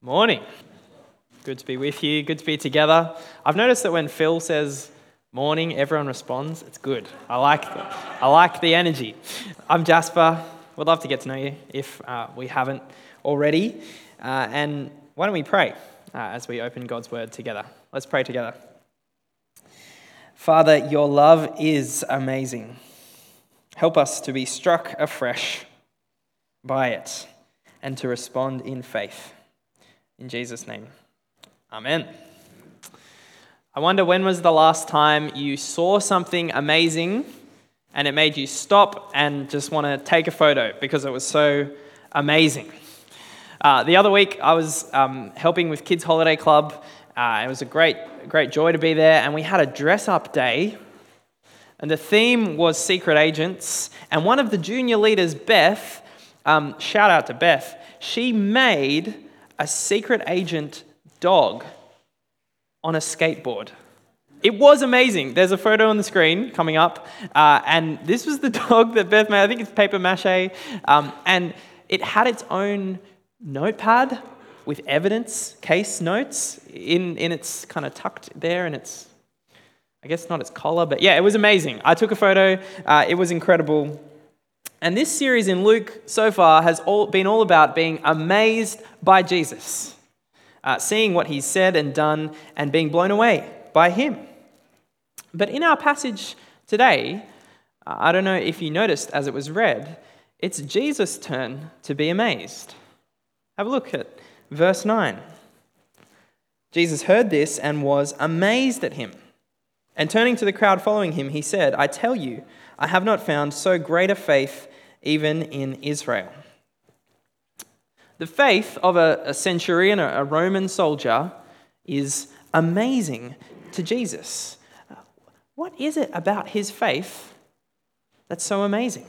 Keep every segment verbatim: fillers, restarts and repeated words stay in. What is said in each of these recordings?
Morning. Good to be with you. Good to be together. I've noticed that when Phil says morning, everyone responds. It's good. I like the, I like the energy. I'm Jasper. Would love to get to know you if uh, we haven't already. Uh, and why don't we pray uh, as we open God's word together? Let's pray together. Father, your love is amazing. Help us to be struck afresh by it and to respond in faith. In Jesus' name, amen. I wonder, when was the last time you saw something amazing and it made you stop and just want to take a photo because it was so amazing? Uh, the other week, I was um, helping with Kids Holiday Club. Uh, it was a great, great joy to be there, and we had a dress-up day, and the theme was secret agents, and one of the junior leaders, Beth, um, shout out to Beth, she made a secret agent dog on a skateboard. It was amazing. There's a photo on the screen coming up, uh, and this was the dog that Beth made. I think it's paper mache, um, and it had its own notepad with evidence, case notes in, in its kind of tucked there, and its, I guess not its collar, but yeah, it was amazing. I took a photo. Uh, it was incredible. And this series in Luke so far has all been all about being amazed by Jesus, uh, seeing what he's said and done and being blown away by him. But in our passage today, uh, I don't know if you noticed as it was read, it's Jesus' turn to be amazed. Have a look at verse nine. Jesus heard this and was amazed at him. And turning to the crowd following him, he said, I tell you, I have not found so great a faith even in Israel. The faith of a, a centurion, a Roman soldier, is amazing to Jesus. What is it about his faith that's so amazing?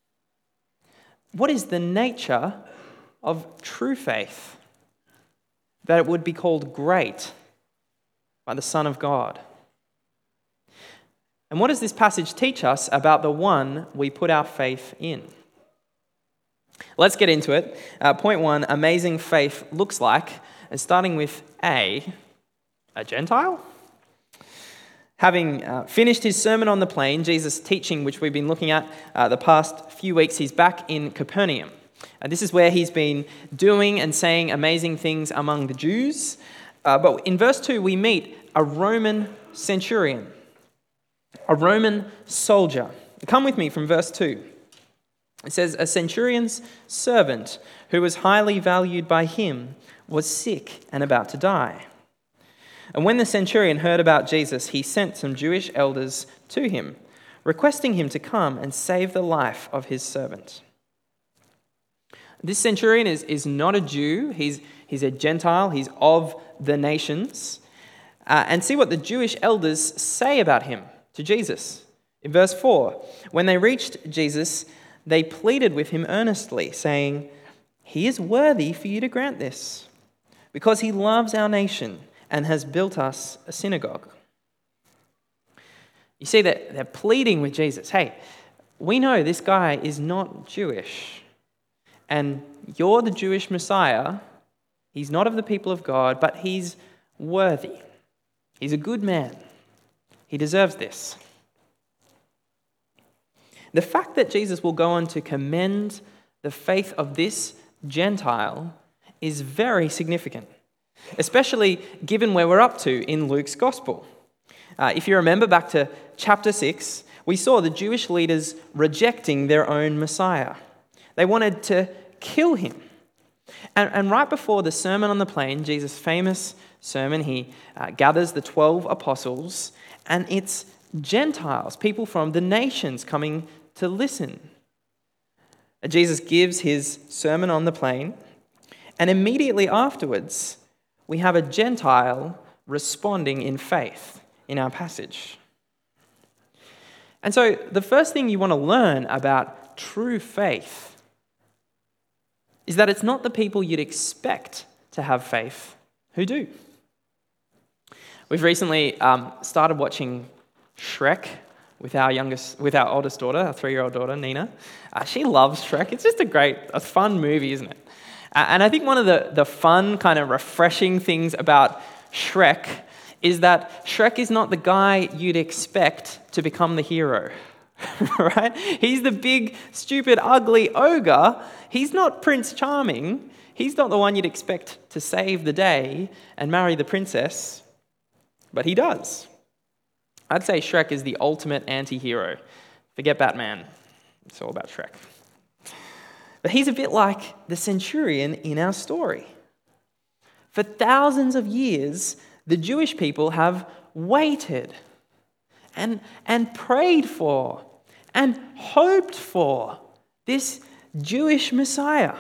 What is the nature of true faith that it would be called great by the Son of God? And what does this passage teach us about the one we put our faith in? Let's get into it. Uh, point one, amazing faith looks like, and starting with A, a Gentile? Having uh, finished his sermon on the plain, Jesus' teaching, which we've been looking at uh, the past few weeks, he's back in Capernaum. Uh, this is where he's been doing and saying amazing things among the Jews. Uh, but in verse two, we meet a Roman centurion. A Roman soldier. Come with me from verse two. It says, a centurion's servant who was highly valued by him was sick and about to die. And when the centurion heard about Jesus, he sent some Jewish elders to him, requesting him to come and save the life of his servant. This centurion is, is not a Jew. He's, he's a Gentile. He's of the nations. Uh, and see what the Jewish elders say about him to Jesus. In verse four, when they reached Jesus, they pleaded with him earnestly, saying, he is worthy for you to grant this, because he loves our nation and has built us a synagogue. You see that they're pleading with Jesus. Hey, we know this guy is not Jewish, and you're the Jewish Messiah. He's not of the people of God, but he's worthy. He's a good man. He deserves this. The fact that Jesus will go on to commend the faith of this Gentile is very significant, especially given where we're up to in Luke's gospel. Uh, if you remember back to chapter six, we saw the Jewish leaders rejecting their own Messiah. They wanted to kill him. And, and right before the Sermon on the Plain, Jesus' famous sermon, he uh, gathers the twelve apostles, and it's Gentiles, people from the nations coming to listen. Jesus gives his Sermon on the Plain, and immediately afterwards, we have a Gentile responding in faith in our passage. And so the first thing you want to learn about true faith is that it's not the people you'd expect to have faith who do. We've recently um, started watching Shrek with our youngest, with our oldest daughter, our three-year-old daughter, Nina. Uh, she loves Shrek. It's just a great, a fun movie, isn't it? Uh, and I think one of the, the fun, kind of refreshing things about Shrek is that Shrek is not the guy you'd expect to become the hero, right? He's the big, stupid, ugly ogre. He's not Prince Charming. He's not the one you'd expect to save the day and marry the princess, but he does. I'd say Shrek is the ultimate anti-hero. Forget Batman. It's all about Shrek. But he's a bit like the centurion in our story. For thousands of years, the Jewish people have waited and, and prayed for and hoped for this Jewish Messiah.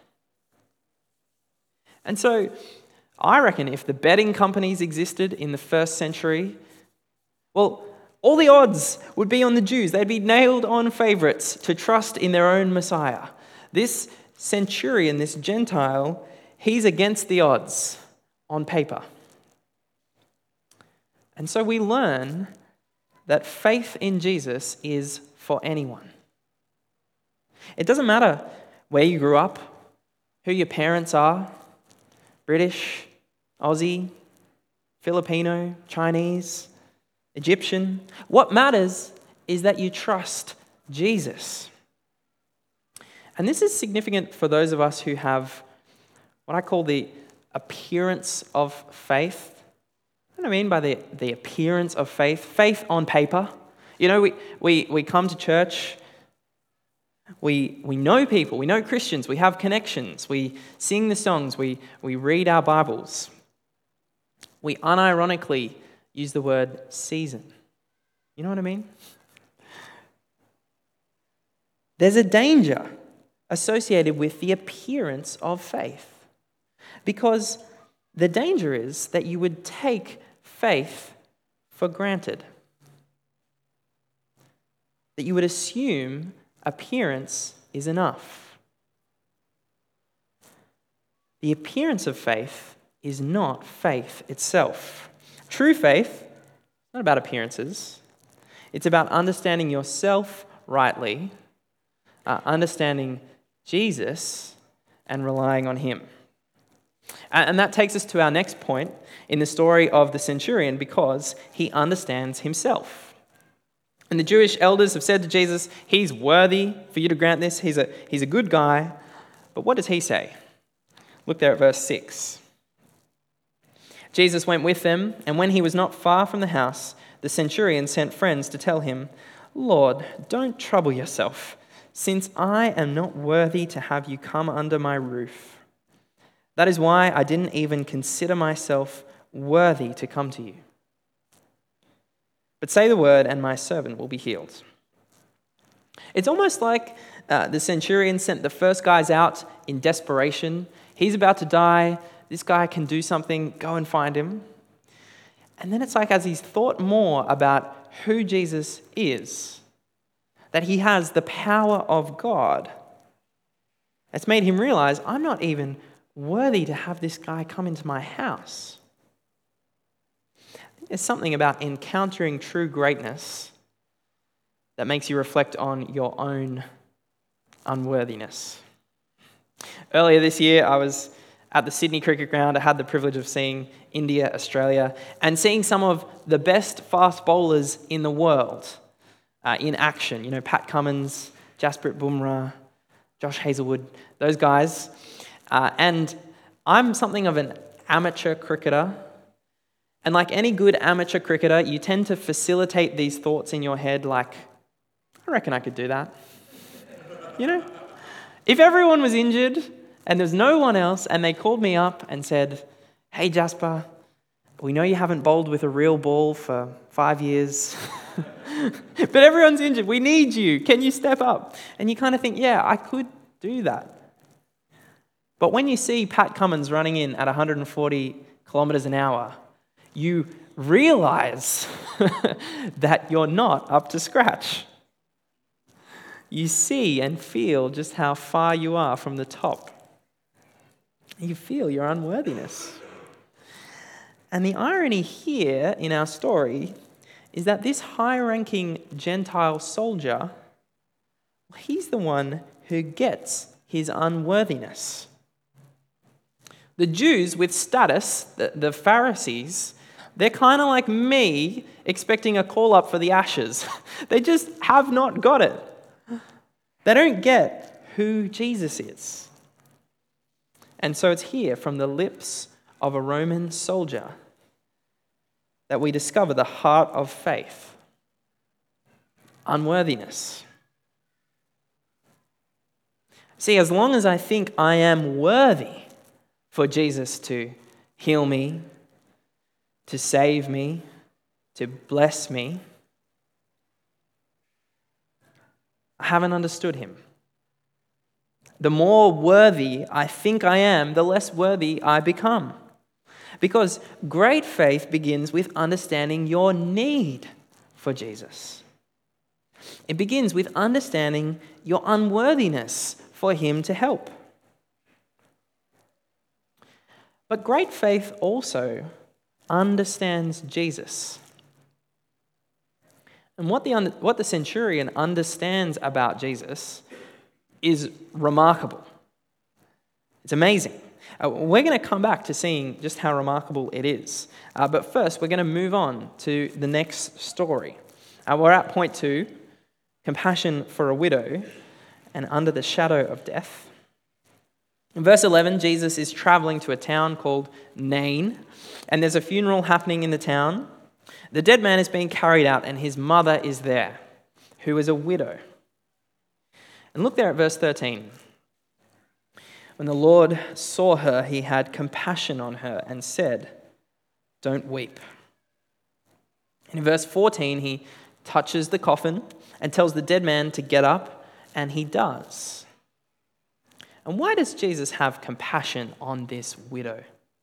And so I reckon if the betting companies existed in the first century, well, all the odds would be on the Jews. They'd be nailed-on favorites to trust in their own Messiah. This centurion, this Gentile, he's against the odds on paper. And so we learn that faith in Jesus is for anyone. It doesn't matter where you grew up, who your parents are, British, Aussie, Filipino, Chinese, Egyptian. What matters is that you trust Jesus. And this is significant for those of us who have what I call the appearance of faith. What do I mean by the, the appearance of faith? Faith on paper. You know, we, we, we come to church, we, we know people, we know Christians, we have connections, we sing the songs, we, we read our Bibles. We unironically use the word season. You know what I mean? There's a danger associated with the appearance of faith, because the danger is that you would take faith for granted, that you would assume appearance is enough. The appearance of faith is not faith itself. True faith is not about appearances. It's about understanding yourself rightly, uh, understanding Jesus, and relying on him. And that takes us to our next point in the story of the centurion, because he understands himself. And the Jewish elders have said to Jesus, he's worthy for you to grant this. He's a, he's a good guy. But what does he say? Look there at verse six. Jesus went with them, and when he was not far from the house, the centurion sent friends to tell him, Lord, don't trouble yourself, since I am not worthy to have you come under my roof. That is why I didn't even consider myself worthy to come to you. But say the word, and my servant will be healed. It's almost like uh, the centurion sent the first guys out in desperation. He's about to die. This guy can do something. Go and find him. And then it's like as he's thought more about who Jesus is, that he has the power of God, it's made him realize, I'm not even worthy to have this guy come into my house. There's something about encountering true greatness that makes you reflect on your own unworthiness. Earlier this year, I was at the Sydney Cricket Ground. I had the privilege of seeing India, Australia, and seeing some of the best fast bowlers in the world uh, in action. You know, Pat Cummins, Jasprit Bumrah, Josh Hazlewood, those guys. Uh, and I'm something of an amateur cricketer. And like any good amateur cricketer, you tend to facilitate these thoughts in your head like, I reckon I could do that. You know? If everyone was injured and there's no one else and they called me up and said, hey Jasper, we know you haven't bowled with a real ball for five years, but everyone's injured. We need you. Can you step up? And you kind of think, yeah, I could do that. But when you see Pat Cummins running in at one hundred forty kilometers an hour, you realize that you're not up to scratch. You see and feel just how far you are from the top. You feel your unworthiness. And the irony here in our story is that this high-ranking Gentile soldier, he's the one who gets his unworthiness. The Jews with status, the, the Pharisees, they're kind of like me expecting a call up for the ashes. They just have not got it. They don't get who Jesus is. And so it's here from the lips of a Roman soldier that we discover the heart of faith. Unworthiness. See, as long as I think I am worthy for Jesus to heal me, to save me, to bless me, I haven't understood him. The more worthy I think I am, the less worthy I become. Because great faith begins with understanding your need for Jesus. It begins with understanding your unworthiness for him to help. But great faith also understands Jesus. And what the, what the centurion understands about Jesus is remarkable. It's amazing. Uh, we're going to come back to seeing just how remarkable it is. Uh, but first, we're going to move on to the next story. Uh, we're at point two, compassion for a widow and under the shadow of death. In verse eleven, Jesus is traveling to a town called Nain, and there's a funeral happening in the town. The dead man is being carried out, and his mother is there, who is a widow. And look there at verse thirteen. When the Lord saw her, he had compassion on her and said, "Don't weep." In verse fourteen, he touches the coffin and tells the dead man to get up, and he does. And why does Jesus have compassion on this widow?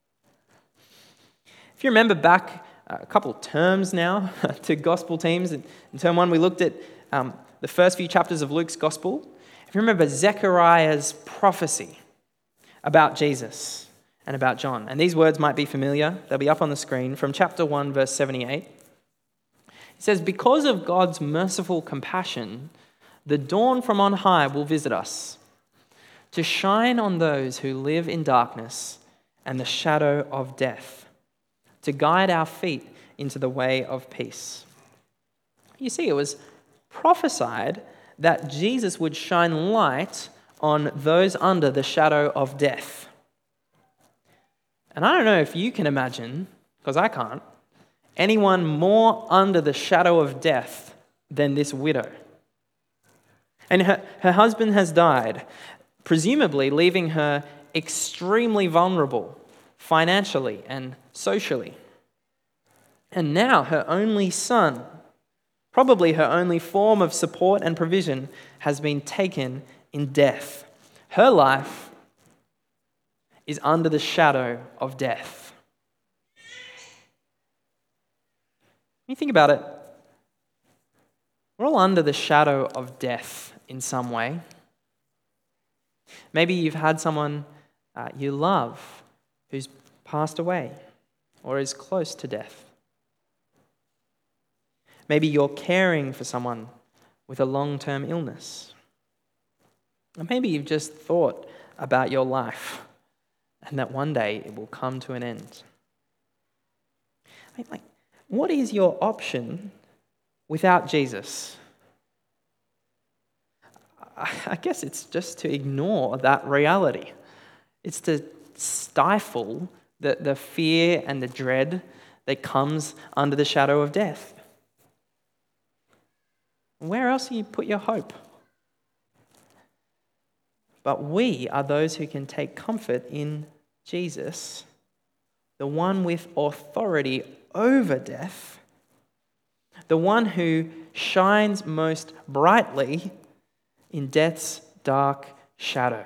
If you remember back a couple of terms now to gospel teams, in term one we looked at um, the first few chapters of Luke's gospel. If you remember Zechariah's prophecy about Jesus and about John, and these words might be familiar, they'll be up on the screen, from chapter one, verse seventy-eight. It says, "Because of God's merciful compassion, the dawn from on high will visit us, to shine on those who live in darkness and the shadow of death, to guide our feet into the way of peace." You see, it was prophesied that Jesus would shine light on those under the shadow of death. And I don't know if you can imagine, because I can't, anyone more under the shadow of death than this widow. And her, her husband has died, presumably leaving her extremely vulnerable financially and socially. And now her only son, probably her only form of support and provision, has been taken in death. Her life is under the shadow of death. When you think about it, we're all under the shadow of death in some way. Maybe you've had someone uh, you love who's passed away or is close to death. Maybe you're caring for someone with a long-term illness. Or maybe you've just thought about your life and that one day it will come to an end. Like, what is your option without Jesus? I guess it's just to ignore that reality. It's to stifle the, the fear and the dread that comes under the shadow of death. Where else do you put your hope? But we are those who can take comfort in Jesus, the one with authority over death, the one who shines most brightly in death's dark shadow.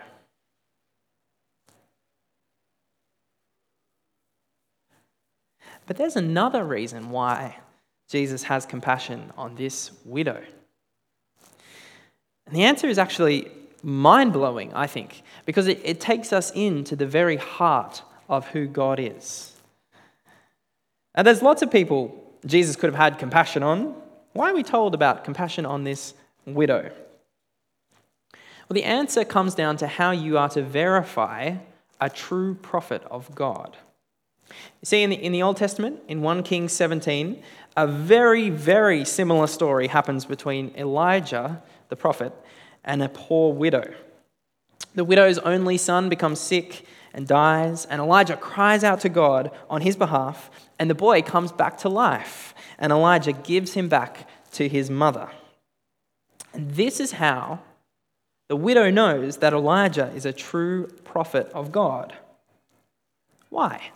But there's another reason why Jesus has compassion on this widow. And the answer is actually mind-blowing, I think, because it, it takes us into the very heart of who God is. Now, there's lots of people Jesus could have had compassion on. Why are we told about compassion on this widow? Well, the answer comes down to how you are to verify a true prophet of God. You see, in the, in the Old Testament, in First Kings seventeen, a very, very similar story happens between Elijah, the prophet, and a poor widow. The widow's only son becomes sick and dies, and Elijah cries out to God on his behalf, and the boy comes back to life, and Elijah gives him back to his mother. And this is how the widow knows that Elijah is a true prophet of God. Why?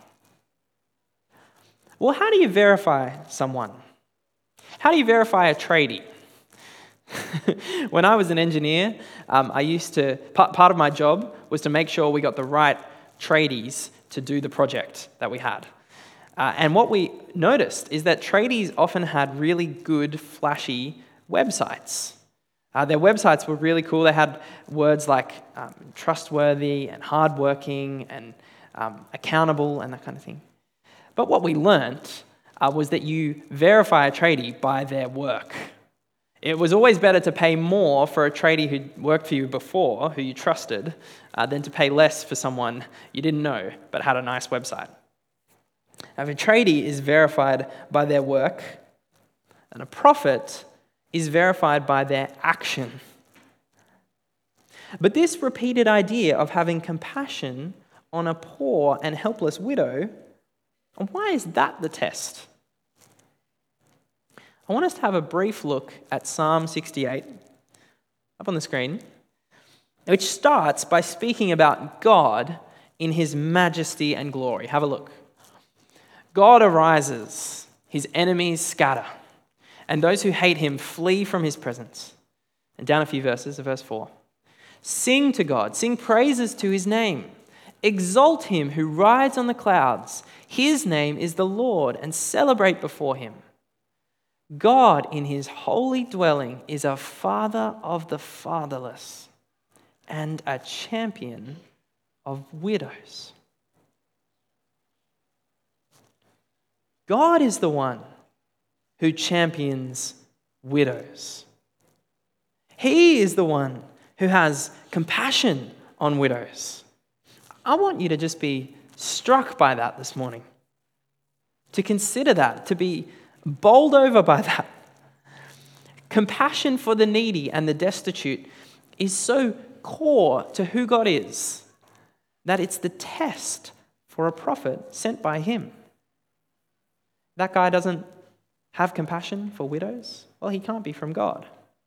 Well, how do you verify someone? How do you verify a tradie? When I was an engineer, um, I used to, part, part of my job was to make sure we got the right tradies to do the project that we had. Uh, and what we noticed is that tradies often had really good, flashy websites. Uh, their websites were really cool. They had words like um, trustworthy and hardworking and um, accountable and that kind of thing. But what we learnt uh, was that you verify a tradie by their work. It was always better to pay more for a tradie who worked for you before, who you trusted, uh, than to pay less for someone you didn't know but had a nice website. Now, if a tradie is verified by their work, and a prophet is verified by their action. But this repeated idea of having compassion on a poor and helpless widow, why is that the test? I want us to have a brief look at Psalm sixty-eight, up on the screen, which starts by speaking about God in his majesty and glory. Have a look. God arises, his enemies scatter, and those who hate him flee from his presence. And down a few verses, to verse four. Sing to God, sing praises to his name. Exalt him who rides on the clouds. His name is the Lord, and celebrate before him. God in his holy dwelling is a father of the fatherless and a champion of widows. God is the one who champions widows. He is the one who has compassion on widows. I want you to just be struck by that this morning, to consider that, to be bowled over by that. Compassion for the needy and the destitute is so core to who God is that it's the test for a prophet sent by him. That guy doesn't have compassion for widows? Well, he can't be from God.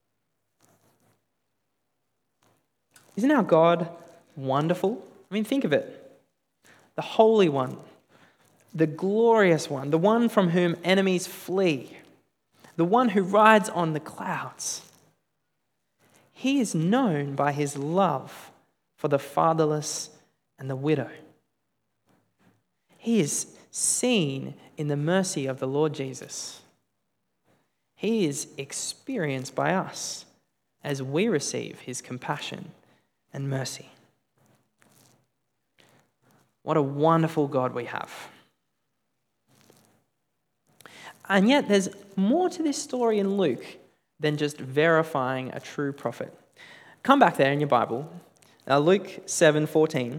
Isn't our God wonderful? I mean, think of it. The Holy One, the glorious one, the one from whom enemies flee, the one who rides on the clouds. He is known by his love for the fatherless and the widow. He is seen in the mercy of the Lord Jesus. He is experienced by us as we receive his compassion and mercy. What a wonderful God we have. And yet there's more to this story in Luke than just verifying a true prophet. Come back there in your Bible, uh, Luke seven fourteen.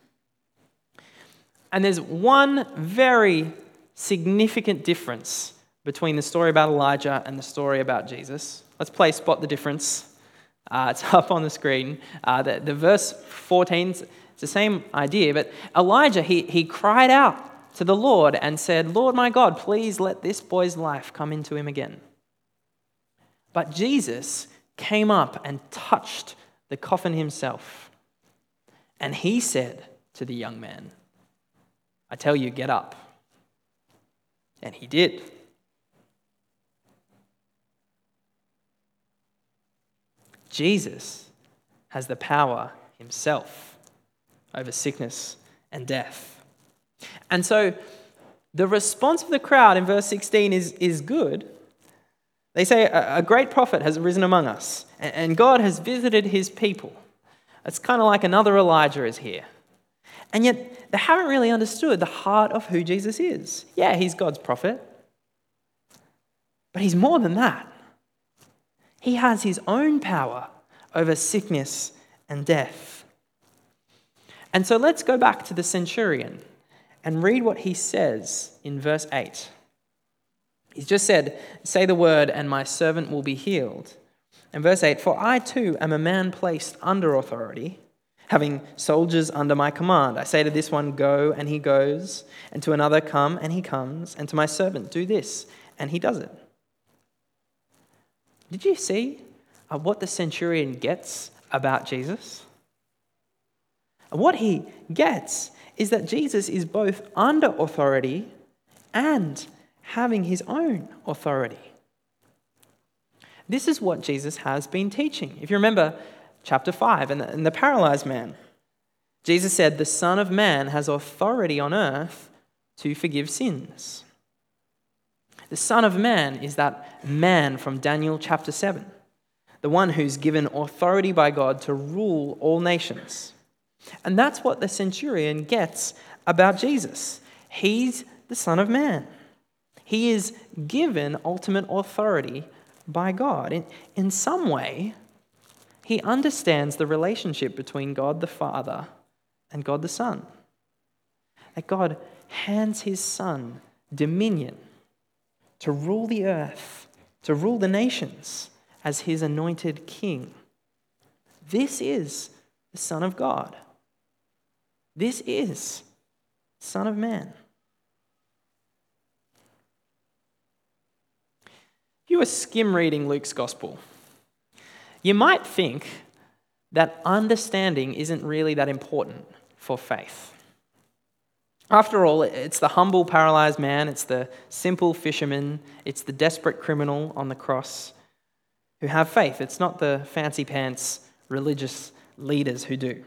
And there's one very significant difference between the story about Elijah and the story about Jesus. Let's play Spot the Difference. Uh, it's up on the screen. Uh, the, the verse fourteen, it's the same idea, but Elijah, he, he cried out to the Lord and said, Lord my God, please let this boy's life come into him again. But Jesus came up and touched the coffin himself. And he said to the young man, I tell you, get up. And he did. Jesus has the power himself over sickness and death. And so the response of the crowd in verse sixteen is, is good. They say, a, a great prophet has arisen among us, and, and God has visited his people. It's kind of like another Elijah is here. And yet they haven't really understood the heart of who Jesus is. Yeah, he's God's prophet, but he's more than that. He has his own power over sickness and death. And so let's go back to the centurion and read what he says in verse eight. He's just said, "Say the word and my servant will be healed." And verse eight, "For I too am a man placed under authority, having soldiers under my command. I say to this one, 'Go,' and he goes, and to another, 'Come,' and he comes, and to my servant, 'Do this,' and he does it." Did you see uh, what the centurion gets about Jesus? What he gets is that Jesus is both under authority and having his own authority. This is what Jesus has been teaching. If you remember chapter five and the, and the paralyzed man, Jesus said, "The Son of Man has authority on earth to forgive sins." The Son of Man is that man from Daniel chapter seven, the one who's given authority by God to rule all nations. And that's what the centurion gets about Jesus. He's the Son of Man. He is given ultimate authority by God. In, in some way, he understands the relationship between God the Father and God the Son. That God hands his Son dominion to rule the earth, to rule the nations as his anointed king. This is the Son of God. This is Son of Man. If you were skim reading Luke's gospel, you might think that understanding isn't really that important for faith. After all, it's the humble paralyzed man, it's the simple fisherman, it's the desperate criminal on the cross who have faith. It's not the fancy pants religious leaders who do.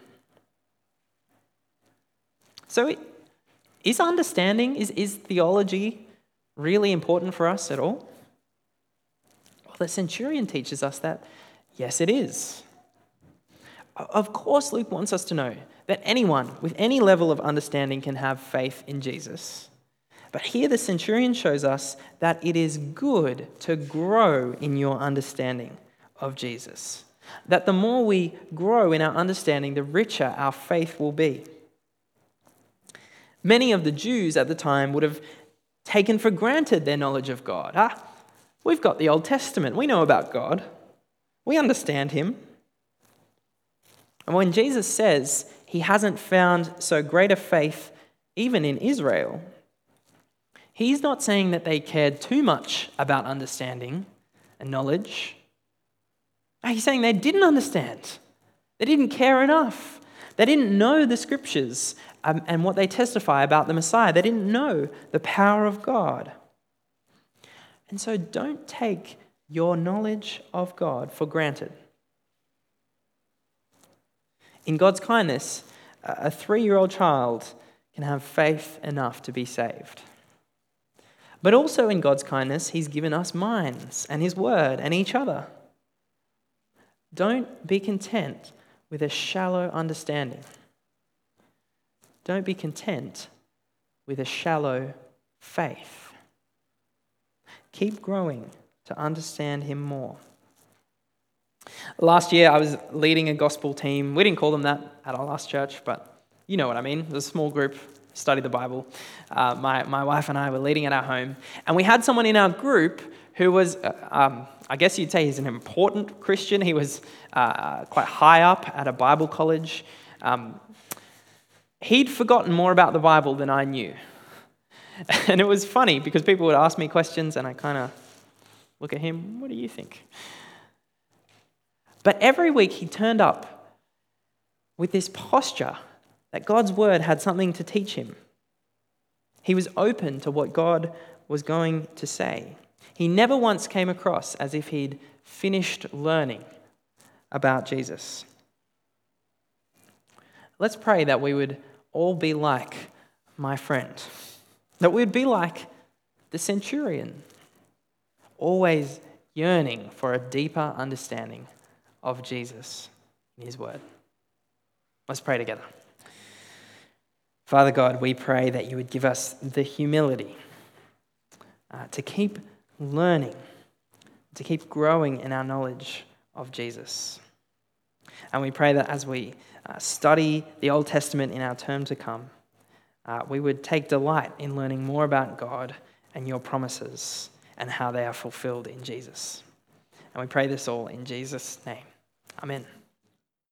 So is understanding, is, is theology really important for us at all? Well, the centurion teaches us that, yes, it is. Of course, Luke wants us to know that anyone with any level of understanding can have faith in Jesus. But here the centurion shows us that it is good to grow in your understanding of Jesus. That the more we grow in our understanding, the richer our faith will be. Many of the Jews at the time would have taken for granted their knowledge of God. Ah, we've got the Old Testament. We know about God. We understand him. And when Jesus says he hasn't found so great a faith even in Israel, he's not saying that they cared too much about understanding and knowledge. He's saying they didn't understand. They didn't care enough. They didn't know the scriptures um, and what they testify about the Messiah. They didn't know the power of God. And so don't take your knowledge of God for granted. In God's kindness, a three-year-old child can have faith enough to be saved. But also in God's kindness, he's given us minds and his word and each other. Don't be content with a shallow understanding. Don't be content with a shallow faith. Keep growing to understand him more. Last year, I was leading a gospel team. We didn't call them that at our last church, but you know what I mean. It was a small group, studied the Bible. Uh, my, my wife and I were leading at our home, and we had someone in our group who was, uh, um, I guess you'd say he's an important Christian. He was uh, quite high up at a Bible college. Um, he'd forgotten more about the Bible than I knew. And it was funny because people would ask me questions and I kind of look at him, what do you think? But every week he turned up with this posture that God's word had something to teach him. He was open to what God was going to say. He never once came across as if he'd finished learning about Jesus. Let's pray that we would all be like my friend, that we'd be like the centurion, always yearning for a deeper understanding of Jesus and his word. Let's pray together. Father God, we pray that you would give us the humility uh, to keep learning, to keep growing in our knowledge of Jesus. And we pray that as we uh, study the Old Testament in our term to come, uh, we would take delight in learning more about God and your promises and how they are fulfilled in Jesus. And we pray this all in Jesus' name. Amen.